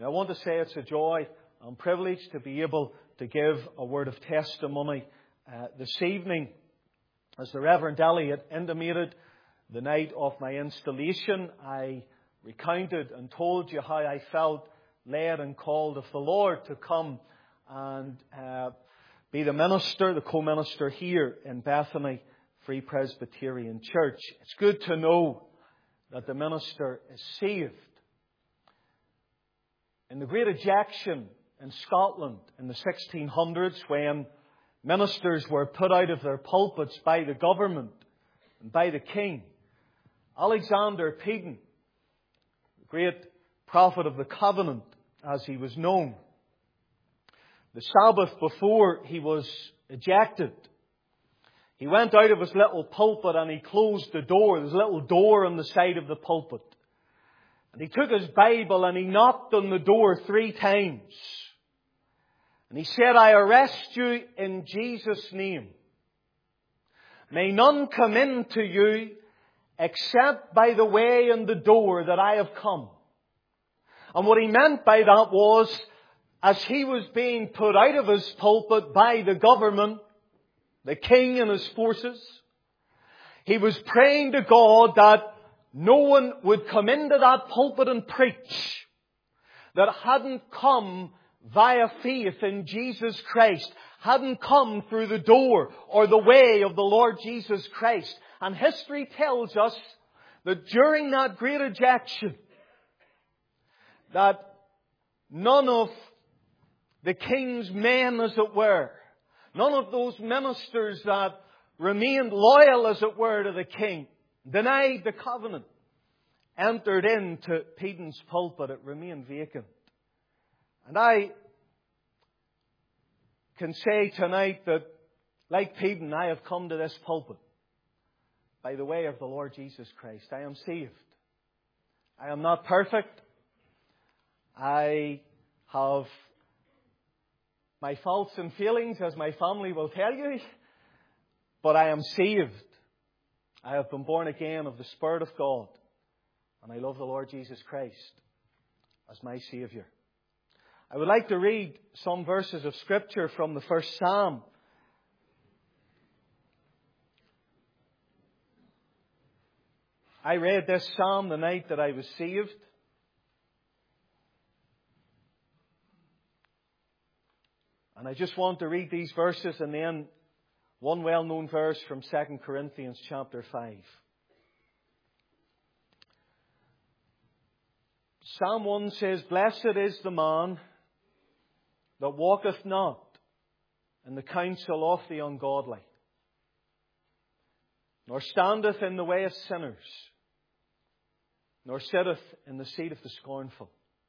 Now, I want to say it's a joy and privilege to be able to give a word of testimony this evening. As the Reverend Elliot intimated, the night of my installation, I recounted and told you how I felt led and called of the Lord to come and be the minister, the co-minister here in Bethany Free Presbyterian Church. It's good to know that the minister is saved. In the Great Ejection in Scotland in the 1600s, when ministers were put out of their pulpits by the government and by the king, Alexander Peden, the great prophet of the covenant as he was known, the Sabbath before he was ejected, he went out of his little pulpit and he closed the door. There's a little door on the side of the pulpit. And he took his Bible and he knocked on the door 3 times. And he said, I arrest you in Jesus' name. May none come in to you except by the way and the door that I have come. And what he meant by that was, as he was being put out of his pulpit by the government, the king and his forces, he was praying to God that no one would come into that pulpit and preach that hadn't come via faith in Jesus Christ, hadn't come through the door or the way of the Lord Jesus Christ. And history tells us that during that great ejection, that none of the king's men, as it were, none of those ministers that remained loyal, as it were, to the king, denied the covenant, entered into Peden's pulpit. It remained vacant. And I can say tonight that, like Peden, I have come to this pulpit by the way of the Lord Jesus Christ. I am saved. I am not perfect. I have my faults and failings, as my family will tell you, but I am saved. I have been born again of the Spirit of God, and I love the Lord Jesus Christ as my Saviour. I would like to read some verses of Scripture from the first Psalm. I read this Psalm the night that I was saved. And I just want to read these verses and then one well-known verse from 2 Corinthians chapter 5. Psalm 1 says, Blessed is the man that walketh not in the counsel of the ungodly, nor standeth in the way of sinners, nor sitteth in the seat of the scornful.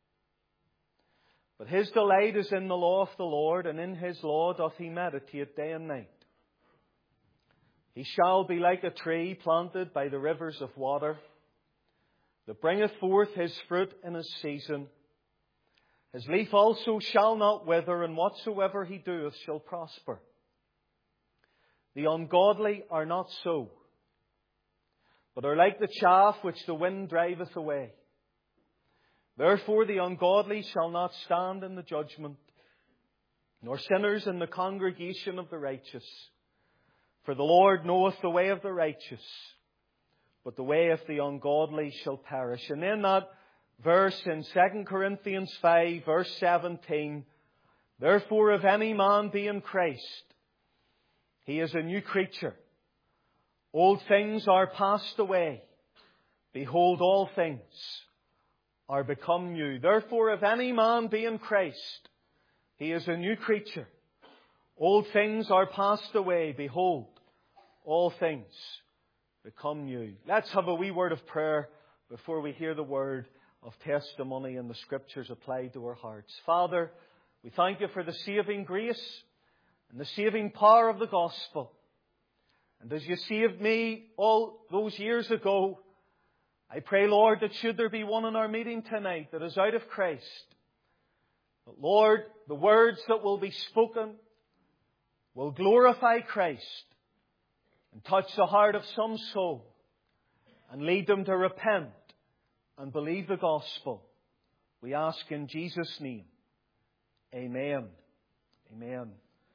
But his delight is in the law of the Lord, and in his law doth he meditate day and night. He shall be like a tree planted by the rivers of water, that bringeth forth his fruit in his season. His leaf also shall not wither, and whatsoever he doeth shall prosper. The ungodly are not so, but are like the chaff which the wind driveth away. Therefore the ungodly shall not stand in the judgment, nor sinners in the congregation of the righteous. For the Lord knoweth the way of the righteous, but the way of the ungodly shall perish. And in that verse in 2 Corinthians 5, verse 17, Therefore if any man be in Christ, he is a new creature. Old things are passed away. Behold, all things are become new. Therefore, if any man be in Christ, he is a new creature. Old things are passed away. Behold, all things become new. Let's have a wee word of prayer before we hear the word of testimony and the Scriptures applied to our hearts. Father, we thank you for the saving grace and the saving power of the gospel. And as you saved me all those years ago, I pray, Lord, that should there be one in our meeting tonight that is out of Christ, that, Lord, the words that will be spoken will glorify Christ and touch the heart of some soul and lead them to repent and believe the gospel We ask in Jesus' name. Amen. Amen.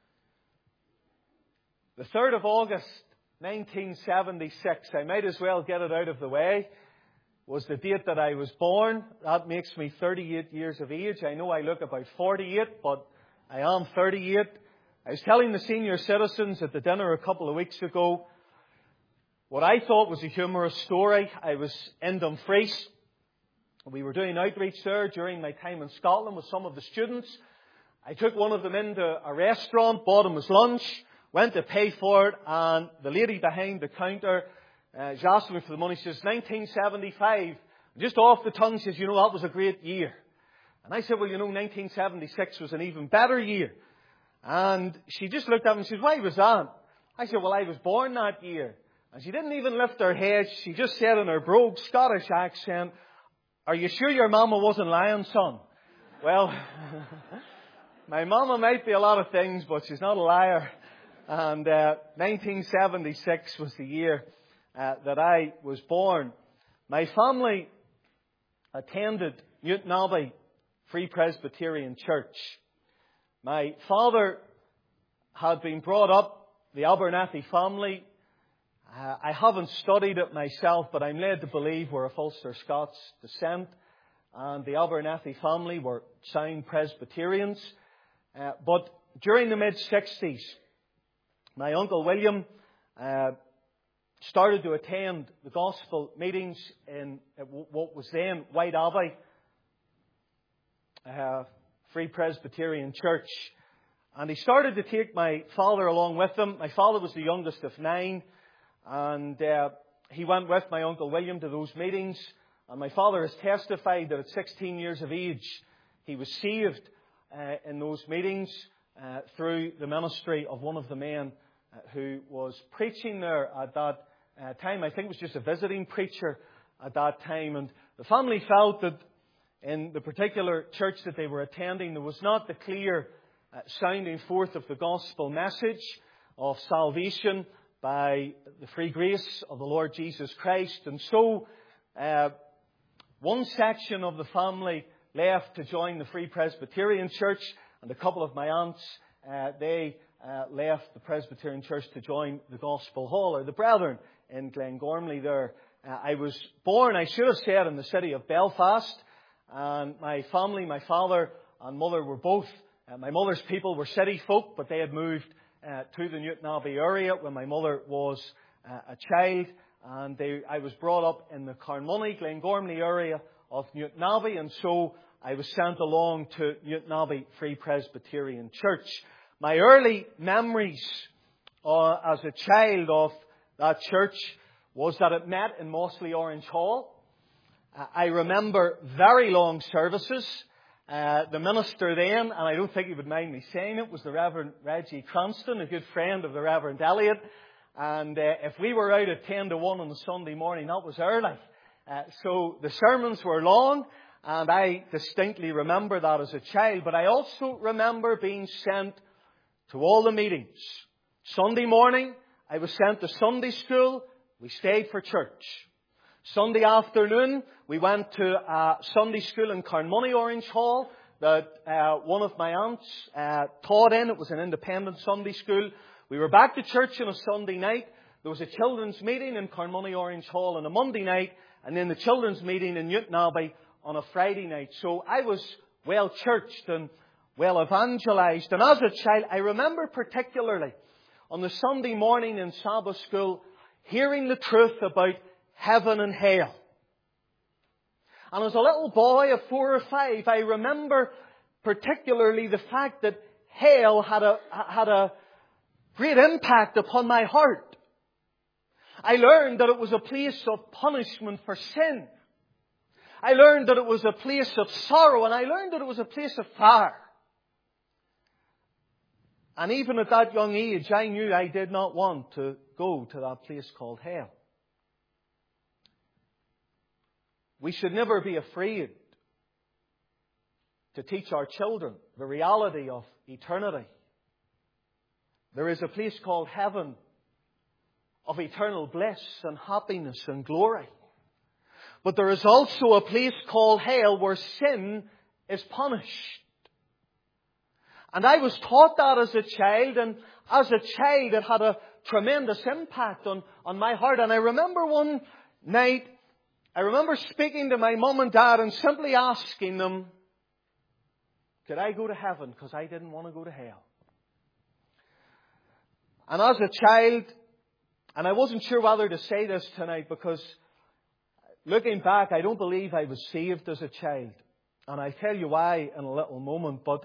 The 3rd of August, 1976, I might as well get it out of the way, was the date that I was born. That makes me 38 years of age. I know I look about 48, but I am 38. I was telling the senior citizens at the dinner a couple of weeks ago what I thought was a humorous story. I was in Dumfries. We were doing outreach there during my time in Scotland with some of the students. I took one of them into a restaurant, bought him his lunch, went to pay for it, and the lady behind the counter, she asked me for the money. She says, 1975. Just off the tongue, she says, that was a great year. And I said, well, 1976 was an even better year. And she just looked at me and says, why was that? I said, well, I was born that year. And she didn't even lift her head. She just said in her brogue Scottish accent, are you sure your mama wasn't lying, son? Well, my mama might be a lot of things, but she's not a liar. And 1976 was the year that I was born. My family attended Newtownabbey Free Presbyterian Church. My father had been brought up, the Abernathy family. I haven't studied it myself, but I'm led to believe we're of Ulster Scots descent. And the Abernathy family were sound Presbyterians. But during the mid-60s, my Uncle William started to attend the gospel meetings in what was then White Abbey Free Presbyterian Church. And he started to take my father along with him. My father was the youngest of 9. And he went with my Uncle William to those meetings. And my father has testified that at 16 years of age, he was saved in those meetings through the ministry of one of the men who was preaching there at that time. I think it was just a visiting preacher at that time. And the family felt that in the particular church that they were attending, there was not the clear sounding forth of the gospel message of salvation by the free grace of the Lord Jesus Christ. And so one section of the family left to join the Free Presbyterian Church, and a couple of my aunts, they left the Presbyterian Church to join the Gospel Hall, or the Brethren, in Glengormley there. I was born, I should have said, in the city of Belfast, and my family, my father and mother were both, my mother's people were city folk, but they had moved to the Newtownabbey area when my mother was a child, and I was brought up in the Carnmoney, Glengormley area of Newtownabbey, and so I was sent along to Newtownabbey Free Presbyterian Church. My early memories as a child of that church was that it met in Mossley Orange Hall. I remember very long services. The minister then, and I don't think he would mind me saying it, was the Reverend Reggie Cranston, a good friend of the Reverend Elliot. And if we were out at 10 to 1 on a Sunday morning, that was early. So the sermons were long, and I distinctly remember that as a child. But I also remember being sent to all the meetings. Sunday morning, I was sent to Sunday school. We stayed for church. Sunday afternoon, we went to Sunday school in Carnmoney Orange Hall that one of my aunts taught in. It was an independent Sunday school. We were back to church on a Sunday night. There was a children's meeting in Carnmoney Orange Hall on a Monday night, and then the children's meeting in Newtownabbey on a Friday night. So I was well churched and well evangelized. And as a child, I remember particularly on the Sunday morning in Sabbath school hearing the truth about heaven and hell. And as a little boy of 4 or 5, I remember particularly the fact that hell had a great impact upon my heart. I learned that it was a place of punishment for sin. I learned that it was a place of sorrow, and I learned that it was a place of fire. And even at that young age, I knew I did not want to go to that place called hell. We should never be afraid to teach our children the reality of eternity. There is a place called heaven of eternal bliss and happiness and glory. But there is also a place called hell where sin is punished. And I was taught that as a child, and as a child it had a tremendous impact on my heart. And I remember one night, I remember speaking to my mum and dad and simply asking them, could I go to heaven? Because I didn't want to go to hell. And as a child, and I wasn't sure whether to say this tonight, because looking back, I don't believe I was saved as a child. And I'll tell you why in a little moment. But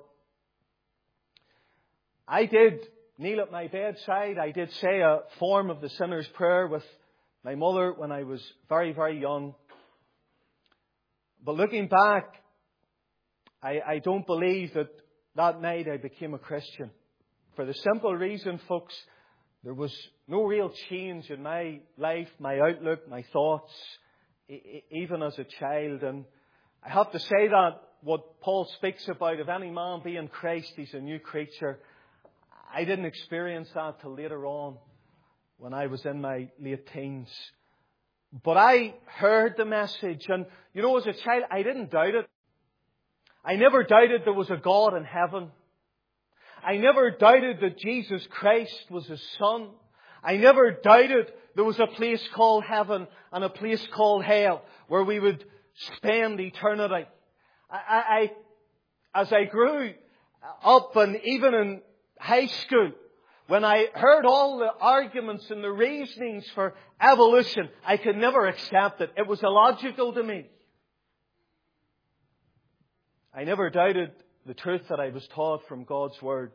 I did kneel at my bedside. I did say a form of the sinner's prayer with my mother when I was very, very young. But looking back, I don't believe that night I became a Christian. For the simple reason, folks, there was no real change in my life, my outlook, my thoughts, even as a child. And I have to say that what Paul speaks about, if any man be in Christ, he's a new creature. I didn't experience that till later on when I was in my late teens. But I heard the message, and as a child, I didn't doubt it. I never doubted there was a God in heaven. I never doubted that Jesus Christ was His Son. I never doubted there was a place called heaven and a place called hell where we would spend eternity. As I grew up, and even in high school, when I heard all the arguments and the reasonings for evolution, I could never accept it. It was illogical to me. I never doubted the truth that I was taught from God's Word.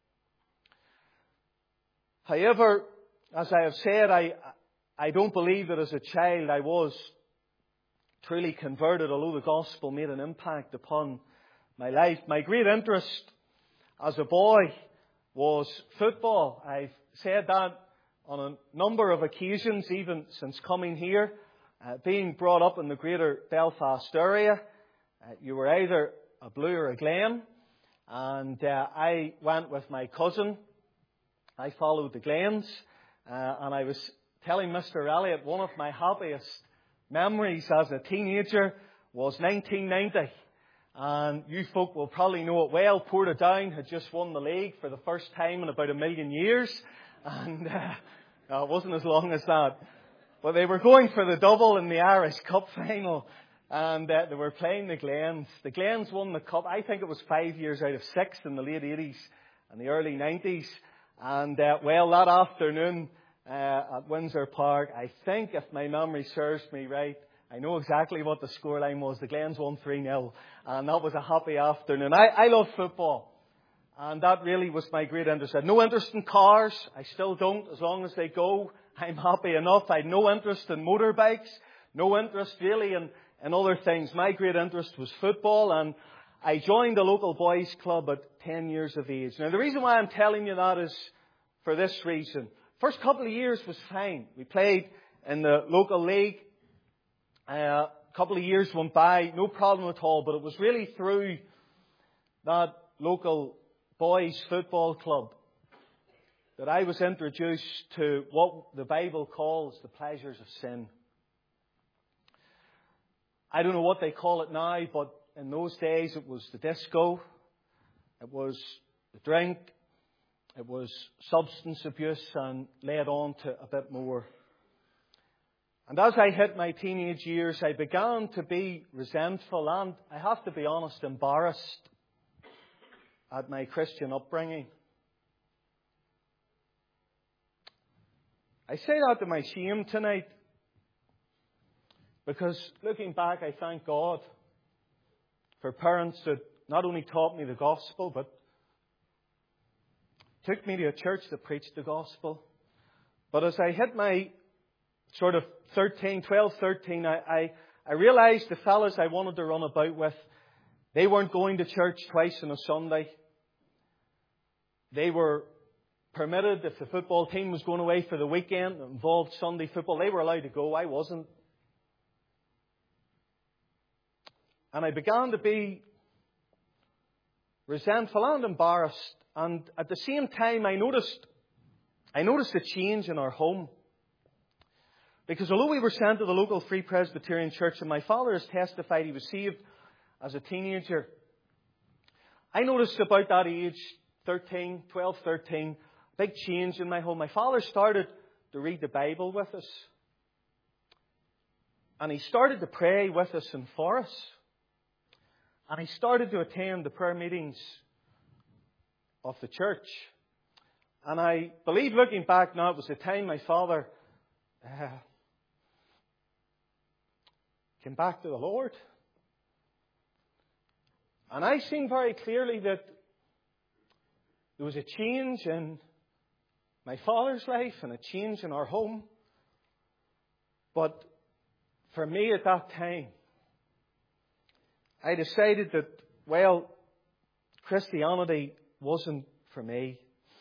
However, as I have said, I don't believe that as a child I was truly converted, although the gospel made an impact upon my life. My great interest as a boy was football. I've said that on a number of occasions, even since coming here. Being brought up in the greater Belfast area, you were either a Blue or a Glen. And I went with my cousin. I followed the Glens. And I was telling Mr. Elliott, one of my happiest memories as a teenager was 1990. And you folk will probably know it well. Portadown had just won the league for the first time in about 1 million years. And it wasn't as long as that. But they were going for the double in the Irish Cup final. And they were playing the Glens. The Glens won the Cup, I think it was 5 years out of 6 in the late 80s and the early 90s. And that afternoon at Windsor Park, I think if my memory serves me right, I know exactly what the scoreline was. The Glens won 3-0. And that was a happy afternoon. I love football. And that really was my great interest. I had no interest in cars. I still don't. As long as they go, I'm happy enough. I had no interest in motorbikes. No interest really in other things. My great interest was football. And I joined the local boys club at 10 years of age. Now, the reason why I'm telling you that is for this reason. First couple of years was fine. We played in the local league. A couple of years went by, no problem at all. But it was really through that local boys football club that I was introduced to what the Bible calls the pleasures of sin. I don't know what they call it now, but in those days it was the disco, it was the drink, it was substance abuse, and led on to a bit more. And as I hit my teenage years, I began to be resentful and, I have to be honest, embarrassed at my Christian upbringing. I say that to my shame tonight, because looking back, I thank God for parents that not only taught me the gospel, but took me to a church that preached the gospel. But as I hit my sort of 12, 13, I realized the fellas I wanted to run about with, they weren't going to church twice on a Sunday. They were permitted, if the football team was going away for the weekend that involved Sunday football, they were allowed to go. I wasn't. And I began to be resentful and embarrassed. And at the same time, I noticed a change in our home. Because although we were sent to the local Free Presbyterian Church, and my father has testified he was saved as a teenager, I noticed about that age, 12, 13, big change in my home. My father started to read the Bible with us. And he started to pray with us and for us. And he started to attend the prayer meetings of the church. And I believe, looking back now, it was the time my father came back to the Lord. And I seen very clearly that there was a change in my father's life and a change in our home. But for me at that time, I decided that, well, Christianity wasn't for me.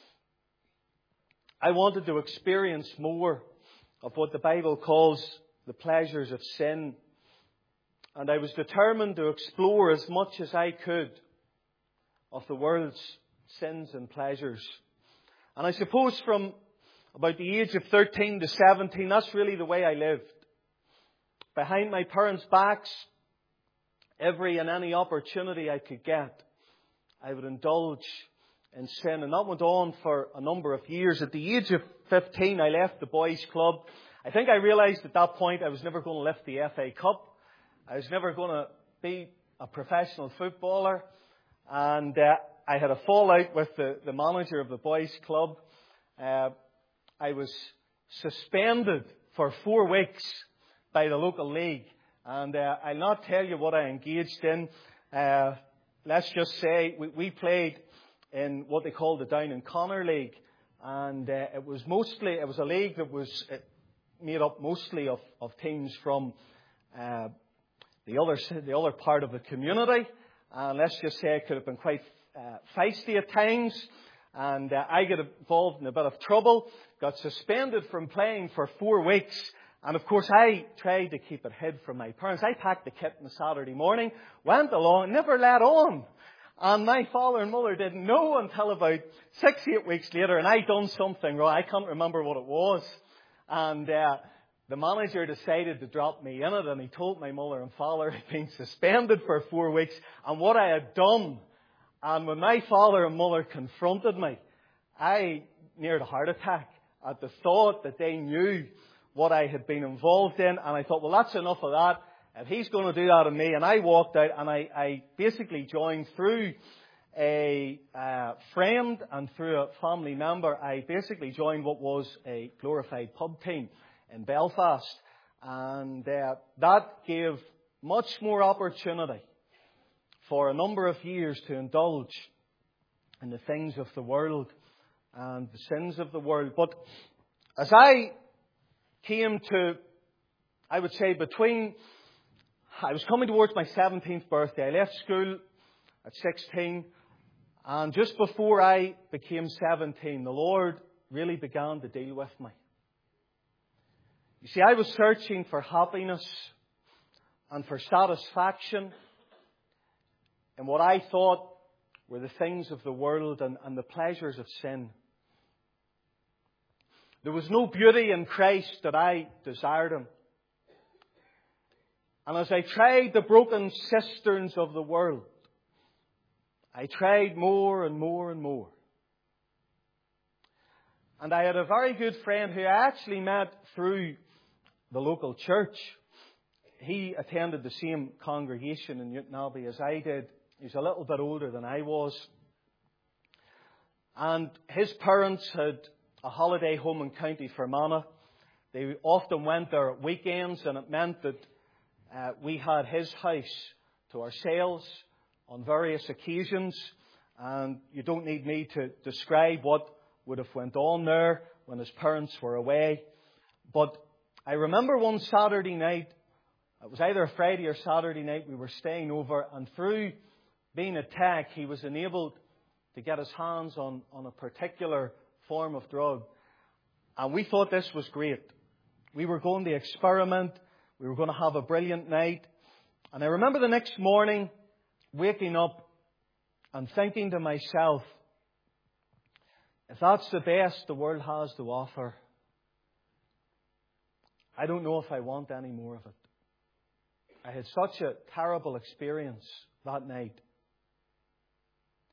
I wanted to experience more of what the Bible calls the pleasures of sin. And I was determined to explore as much as I could of the world's sins and pleasures. And I suppose from about the age of 13 to 17, that's really the way I lived. Behind my parents' backs, every and any opportunity I could get, I would indulge in sin. And that went on for a number of years. At the age of 15, I left the boys' club. I think I realised at that point I was never going to lift the FA Cup. I was never going to be a professional footballer. And I had a fallout with the manager of the boys' club. I was suspended for 4 weeks by the local league. And I'll not tell you what I engaged in. Let's just say we played in what they call the Down and Connor League. And it was a league that was made up mostly of teams from the other part of the community. And let's just say it could have been quite feisty at times. And I got involved in a bit of trouble, got suspended from playing for 4 weeks. And of course, I tried to keep it hid from my parents. I packed the kit on a Saturday morning, went along, never let on. And my father and mother didn't know until about 6-8 weeks later, and I done something wrong. I can't remember what it was. And the manager decided to drop me in it, and he told my mother and father I'd been suspended for 4 weeks and what I had done. And when my father and mother confronted me, I neared a heart attack at the thought that they knew what I had been involved in. And I thought, well, that's enough of that. If he's going to do that to me. And I walked out, and I basically joined through a friend and through a family member. I basically joined what was a glorified pub team in Belfast. And that gave much more opportunity for a number of years to indulge in the things of the world and the sins of the world. But as I came to, I would say, I was coming towards my 17th birthday. I left school at 16. And just before I became 17, the Lord really began to deal with me. You see, I was searching for happiness and for satisfaction in what I thought were the things of the world and the pleasures of sin. There was no beauty in Christ that I desired Him. And as I tried the broken cisterns of the world, I tried more and more and more. And I had a very good friend who I actually met through the local church. He attended the same congregation in Newtonabbey as I did. He was a little bit older than I was. And his parents had a holiday home in County Fermanagh. They often went there at weekends, and it meant that we had his house to ourselves on various occasions. And you don't need me to describe what would have went on there when his parents were away. But I remember one Saturday night, it was either a Friday or Saturday night, we were staying over, and through being a tech, he was enabled to get his hands on a particular form of drug. And we thought this was great. We were going to experiment. We were going to have a brilliant night. And I remember the next morning waking up and thinking to myself, if that's the best the world has to offer, I don't know if I want any more of it. I had such a terrible experience that night.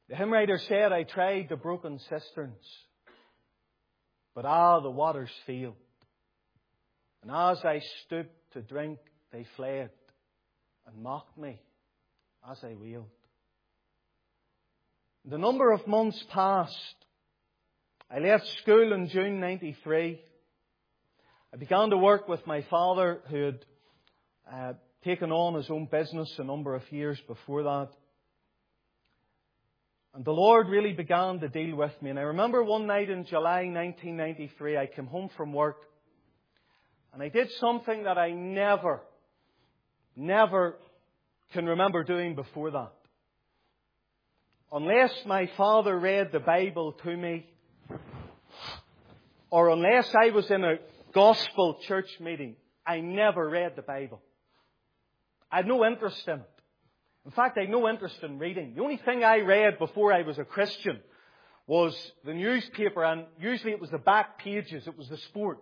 The hymn writer said, I tried the broken cisterns, but the waters failed. And as I stooped to drink, they fled and mocked me as I wailed. The number of months passed. I left school in June 93. I began to work with my father, who had taken on his own business a number of years before that. And the Lord really began to deal with me. And I remember one night in July 1993, I came home from work and I did something that I never can remember doing before that. Unless my father read the Bible to me, or unless I was in a gospel church meeting, I never read the Bible. I had no interest in it. In fact, I had no interest in reading. The only thing I read before I was a Christian was the newspaper, and usually it was the back pages. It was the sport.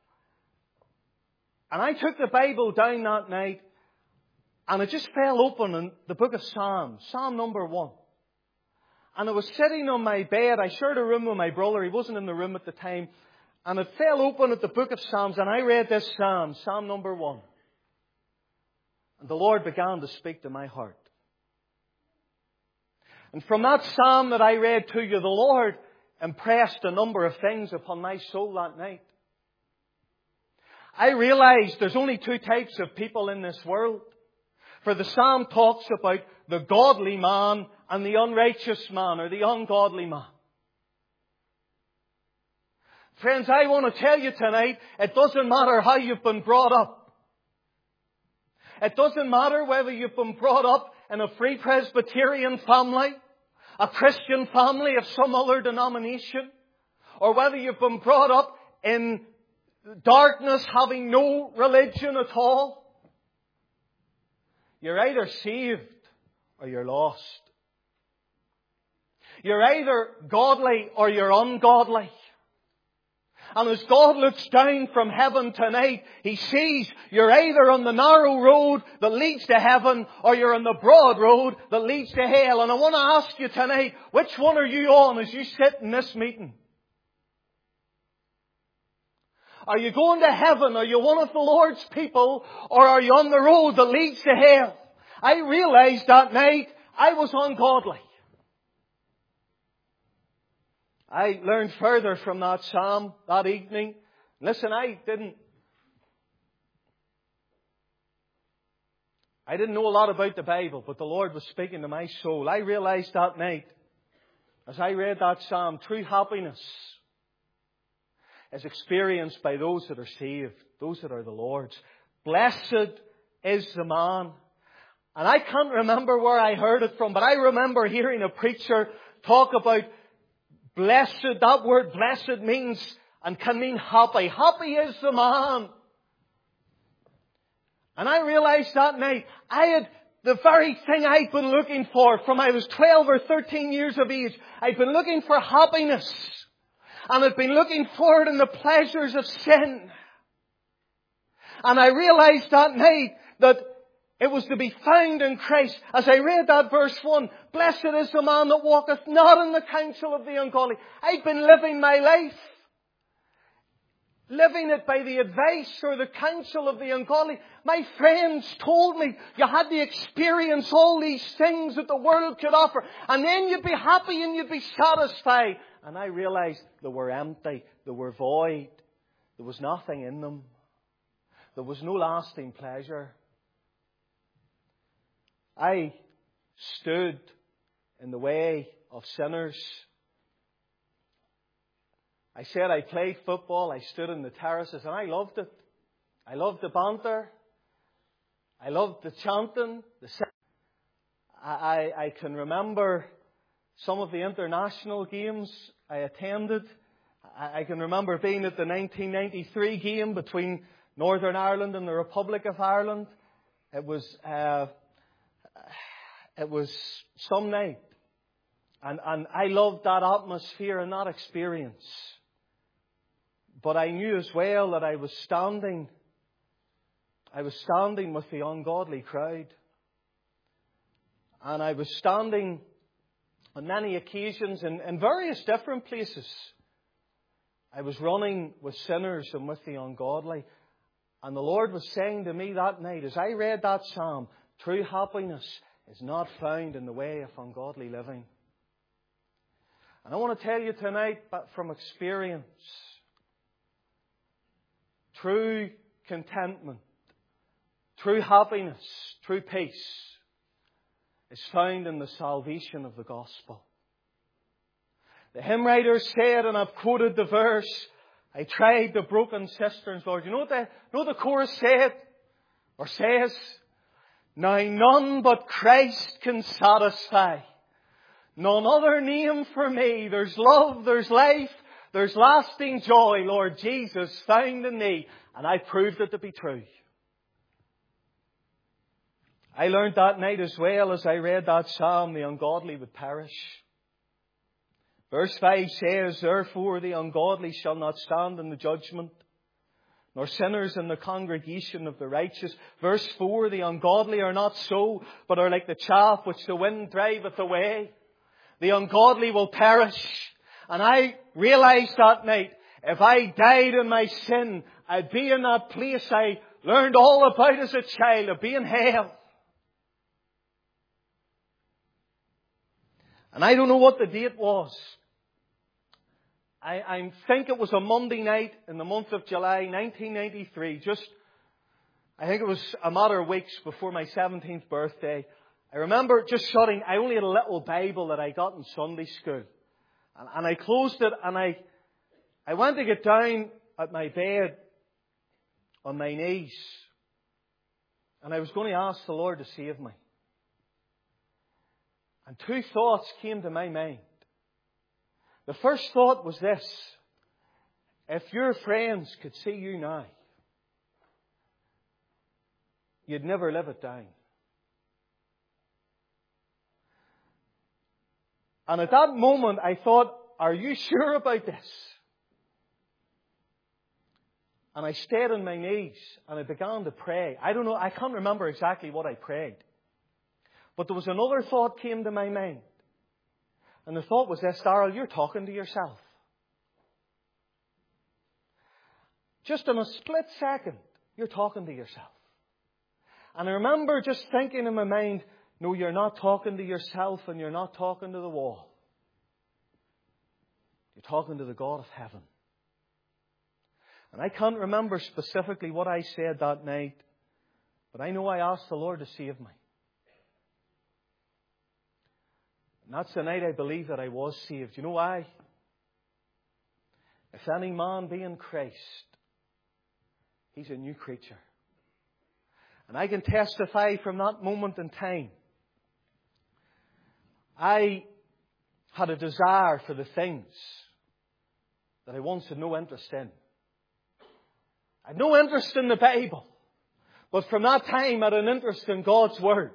And I took the Bible down that night, and it just fell open in the book of Psalms, Psalm number 1. And I was sitting on my bed. I shared a room with my brother. He wasn't in the room at the time. And it fell open at the book of Psalms, and I read this Psalm, Psalm number 1. And the Lord began to speak to my heart. And from that Psalm that I read to you, the Lord impressed a number of things upon my soul that night. I realized there's only two types of people in this world. For the Psalm talks about the godly man and the unrighteous man, or the ungodly man. Friends, I want to tell you tonight, it doesn't matter how you've been brought up. It doesn't matter whether you've been brought up in a Free Presbyterian family, a Christian family of some other denomination, or whether you've been brought up in darkness, having no religion at all. You're either saved or you're lost. You're either godly or you're ungodly. And as God looks down from heaven tonight, He sees you're either on the narrow road that leads to heaven, or you're on the broad road that leads to hell. And I want to ask you tonight, which one are you on as you sit in this meeting? Are you going to heaven? Are you one of the Lord's people? Or are you on the road that leads to hell? I realized that night I was ungodly. I learned further from that psalm that evening. Listen, I didn't know a lot about the Bible, but the Lord was speaking to my soul. I realized that night, as I read that psalm, true happiness is experienced by those that are saved, those that are the Lord's. Blessed is the man. And I can't remember where I heard it from, but I remember hearing a preacher talk about blessed. That word blessed means and can mean happy. Happy is the man. And I realized that night I had the very thing I'd been looking for from I was 12 or 13 years of age. I'd been looking for happiness. And I'd been looking for it in the pleasures of sin. And I realized that night that it was to be found in Christ. As I read that verse 1, blessed is the man that walketh not in the counsel of the ungodly. I'd been living my life, living it by the advice or the counsel of the ungodly. My friends told me you had to experience all these things that the world could offer, and then you'd be happy and you'd be satisfied. And I realized they were empty, they were void. There was nothing in them. There was no lasting pleasure. I stood in the way of sinners. I said I played football. I stood in the terraces and I loved it. I loved the banter. I loved the chanting. I can remember some of the international games I attended. I can remember being at the 1993 game between Northern Ireland and the Republic of Ireland. It was some night. And I loved that atmosphere and that experience. But I knew as well that I was standing with the ungodly crowd. And I was standing on many occasions in various different places, I was running with sinners and with the ungodly. And the Lord was saying to me that night, as I read that psalm, true happiness is not found in the way of ungodly living. And I want to tell you tonight, but from experience, true contentment, true happiness, true peace is found in the salvation of the gospel. The hymn writer said, and I've quoted the verse, I tried the broken cisterns, Lord. You know what the chorus said? Or says? Now none but Christ can satisfy. None other name for me. There's love, there's life, there's lasting joy, Lord Jesus, found in thee. And I proved it to be true. I learned that night as well as I read that psalm, the ungodly would perish. Verse 5 says, therefore the ungodly shall not stand in the judgment, nor sinners in the congregation of the righteous. Verse 4, the ungodly are not so, but are like the chaff which the wind driveth away. The ungodly will perish. And I realized that night, if I died in my sin, I'd be in that place I learned all about as a child, of being hell. And I don't know what the date was. I think it was a Monday night in the month of July 1993. I think it was a matter of weeks before my 17th birthday. I remember just shutting. I only had a little Bible that I got in Sunday school. And I closed it and I went to get down at my bed on my knees. And I was going to ask the Lord to save me. And two thoughts came to my mind. The first thought was this: if your friends could see you now, you'd never live it down. And at that moment I thought, are you sure about this? And I stayed on my knees and I began to pray. I don't know, I can't remember exactly what I prayed. But there was another thought came to my mind. And the thought was this: Darrell, you're talking to yourself. Just in a split second, you're talking to yourself. And I remember just thinking in my mind, no, you're not talking to yourself and you're not talking to the wall. You're talking to the God of heaven. And I can't remember specifically what I said that night, but I know I asked the Lord to save me. And that's the night I believe that I was saved. You know why? If any man be in Christ, he's a new creature. And I can testify from that moment in time. I had a desire for the things that I once had no interest in. I had no interest in the Bible. But from that time I had an interest in God's Word.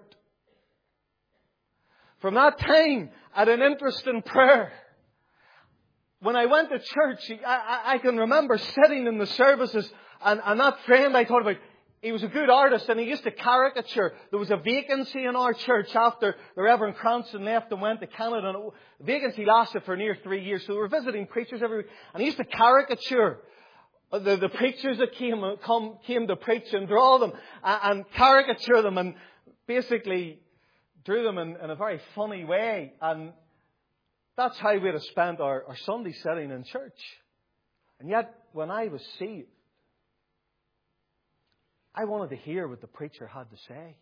From that time, I had an interest in prayer. When I went to church, I can remember sitting in the services and that friend I thought about, he was a good artist and he used to caricature. There was a vacancy in our church after the Reverend Cranston left and went to Canada. And the vacancy lasted for near 3 years. So we were visiting preachers every week. And he used to caricature the preachers that came to preach and draw them and caricature them and basically drew them in a very funny way. And that's how we'd have spent our Sunday sitting in church. And yet, when I was saved, I wanted to hear what the preacher had to say.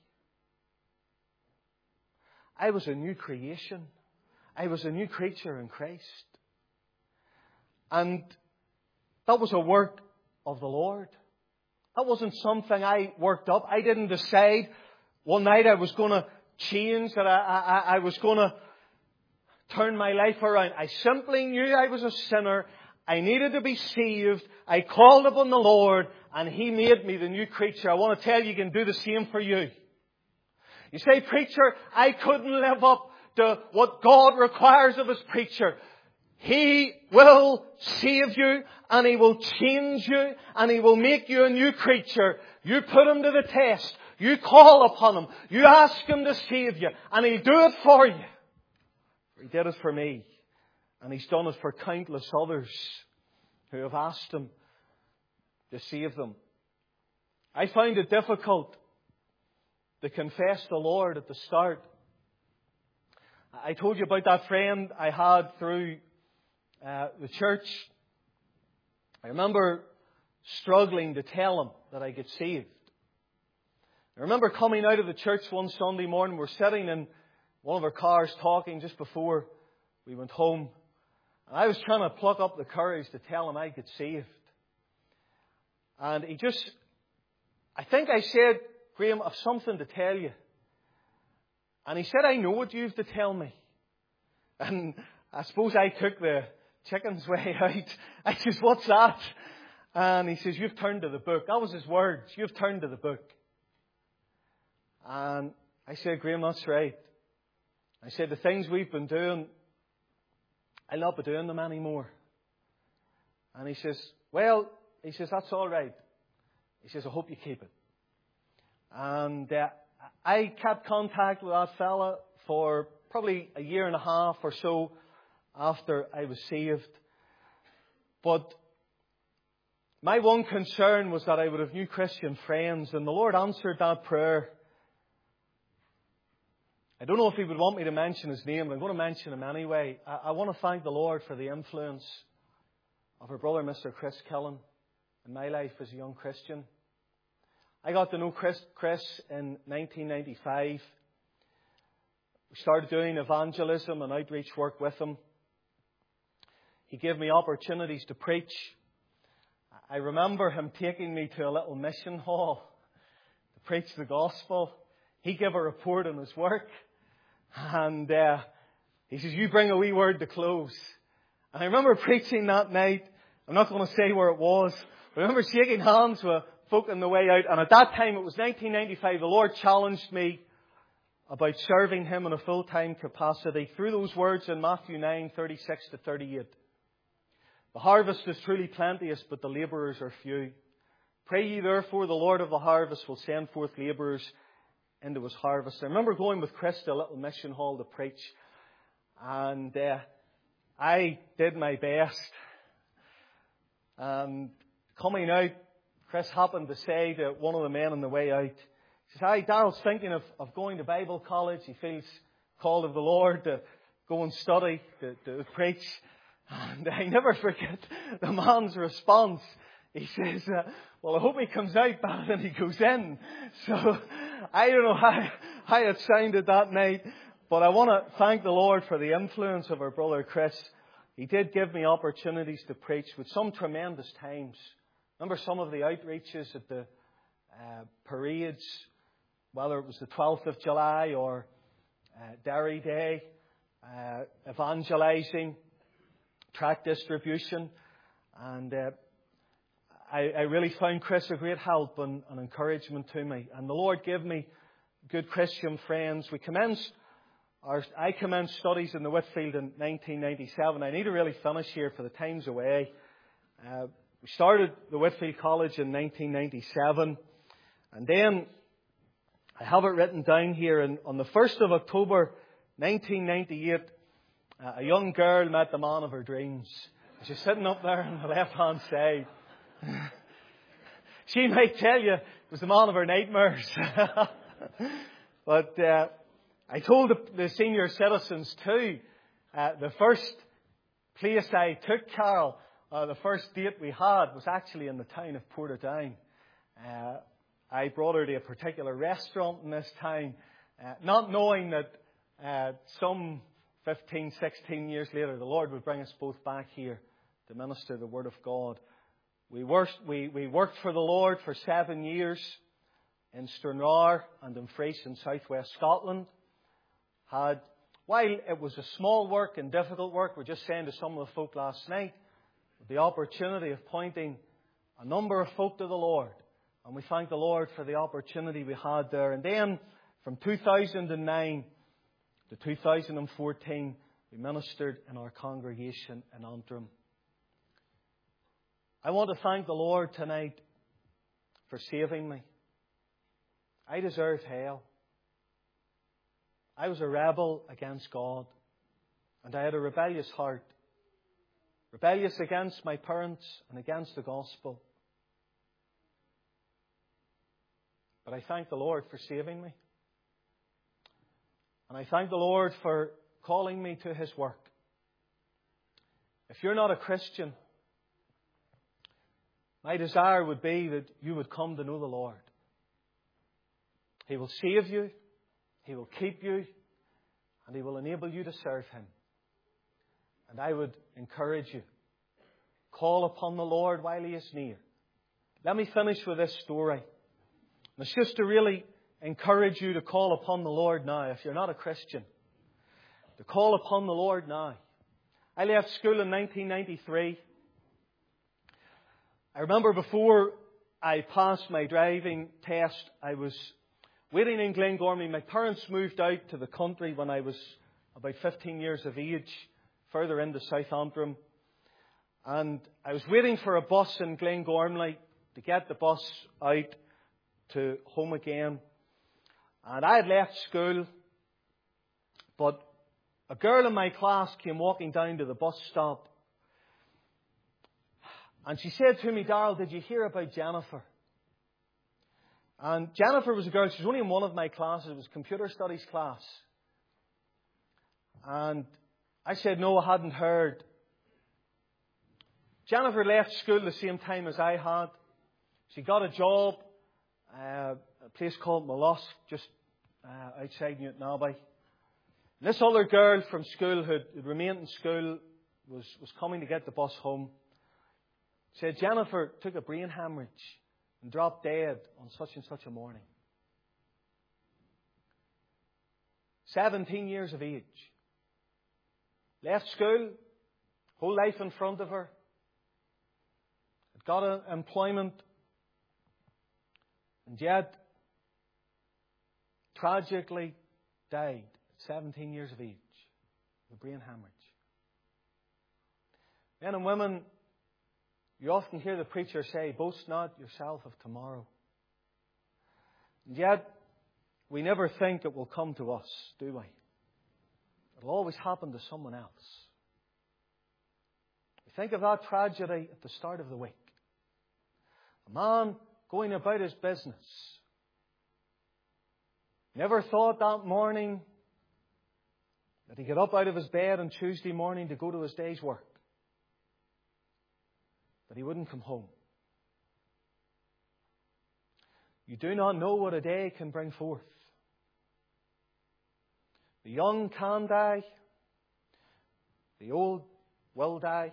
I was a new creation. I was a new creature in Christ. And that was a work of the Lord. That wasn't something I worked up. I didn't decide one night I was going to change, that I was going to turn my life around. I simply knew I was a sinner. I needed to be saved. I called upon the Lord and He made me the new creature. I want to tell you, He can do the same for you. You say, preacher, I couldn't live up to what God requires of His preacher. He will save you and He will change you and He will make you a new creature. You put Him to the test. You call upon Him. You ask Him to save you. And He'll do it for you. He did it for me. And He's done it for countless others who have asked Him to save them. I found it difficult to confess the Lord at the start. I told you about that friend I had through the church. I remember struggling to tell him that I get saved. I remember coming out of the church one Sunday morning. We're sitting in one of our cars talking just before we went home. And I was trying to pluck up the courage to tell him I get saved. And I think I said, Graham, I've something to tell you. And he said, I know what you have to tell me. And I suppose I took the chicken's way out. I says, what's that? And he says, you've turned to the book. That was his words. You've turned to the book. And I said, Graham, that's right. I said, the things we've been doing, I'll not be doing them anymore. And he says, well, that's all right. He says, I hope you keep it. And I kept contact with that fella for probably a year and a half or so after I was saved. But my one concern was that I would have new Christian friends, and the Lord answered that prayer. I don't know if He would want me to mention his name, but I'm going to mention him anyway. I want to thank the Lord for the influence of our brother, Mr. Chris Killen, in my life as a young Christian. I got to know Chris in 1995. We started doing evangelism and outreach work with him. He gave me opportunities to preach. I remember him taking me to a little mission hall to preach the gospel. He gave a report on his work. And he says, you bring a wee word to close. And I remember preaching that night. I'm not going to say where it was. But I remember shaking hands with folk on the way out. And at that time, it was 1995, the Lord challenged me about serving Him in a full-time capacity through those words in Matthew 9:36 to 38. The harvest is truly plenteous, but the labourers are few. Pray ye therefore, the Lord of the harvest will send forth labourers into His harvest. I remember going with Chris to a little mission hall to preach. And I did my best. And coming out, Chris happened to say to one of the men on the way out, he says, hi, Daryl's thinking of going to Bible college. He feels called of the Lord to go and study, to preach. And I never forget the man's response. He says, well, I hope he comes out better than he goes in. So I don't know how it sounded that night, but I want to thank the Lord for the influence of our brother Chris. He did give me opportunities to preach with some tremendous times. Remember some of the outreaches at the parades, whether it was the 12th of July or Derry Day, evangelising, tract distribution. And I really found Chris a great help and encouragement to me. And the Lord gave me good Christian friends. I commenced studies in the Whitfield in 1997. I need to really finish here for the time's away. We started the Whitfield College in 1997. And then I have it written down here. And on the 1st of October 1998, a young girl met the man of her dreams. She's sitting up there on the left-hand side. She might tell you it was the man of her nightmares. But I told the senior citizens too, the first place I took Carol, the first date we had was actually in the town of Portadown. I brought her to a particular restaurant in this town, not knowing that some 15, 16 years later, the Lord would bring us both back here to minister the Word of God. We worked for the Lord for 7 years in Stranraer and in Fresh in southwest Scotland. While it was a small work and difficult work, we're just saying to some of the folk last night, the opportunity of pointing a number of folk to the Lord. And we thank the Lord for the opportunity we had there. And then from 2009 to 2014, we ministered in our congregation in Antrim. I want to thank the Lord tonight for saving me. I deserved hell. I was a rebel against God. And I had a rebellious heart. Rebellious against my parents and against the gospel. But I thank the Lord for saving me. And I thank the Lord for calling me to His work. If you're not a Christian, my desire would be that you would come to know the Lord. He will save you, He will keep you, and He will enable you to serve Him. And I would encourage you, call upon the Lord while He is near. Let me finish with this story. It's just to really encourage you to call upon the Lord now, if you're not a Christian. To call upon the Lord now. I left school in 1993. I remember before I passed my driving test, I was waiting in Glengormley. My parents moved out to the country when I was about 15 years of age, further into South Antrim. And I was waiting for a bus in Glengormley to get the bus out to home again. And I had left school, but a girl in my class came walking down to the bus stop. And she said to me, "Darrell, did you hear about Jennifer?" And Jennifer was a girl, she was only in one of my classes, it was computer studies class. And I said, "No, I hadn't heard." Jennifer left school the same time as I had. She got a job, a place called Mollusk, just outside Newtownabby. And this other girl from school who had remained in school was coming to get the bus home. Said Jennifer took a brain hemorrhage and dropped dead on such and such a morning. 17 years of age. Left school, whole life in front of her. Had got an employment. And yet, tragically died at 17 years of age with a brain hemorrhage. Men and women, you often hear the preacher say, "Boast not yourself of tomorrow." And yet, we never think it will come to us, do we? It'll always happen to someone else. We think of that tragedy at the start of the week. A man going about his business. Never thought that morning that he'd get up out of his bed on Tuesday morning to go to his day's work. That he wouldn't come home. You do not know what a day can bring forth. The young can die. The old will die.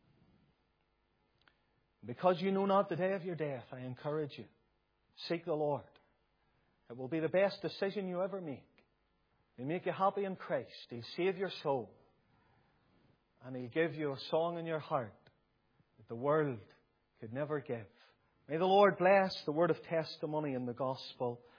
Because you know not the day of your death, I encourage you, seek the Lord. It will be the best decision you ever make. He'll make you happy in Christ. He'll save your soul. And He'll give you a song in your heart that the world could never give. May the Lord bless the word of testimony and the gospel.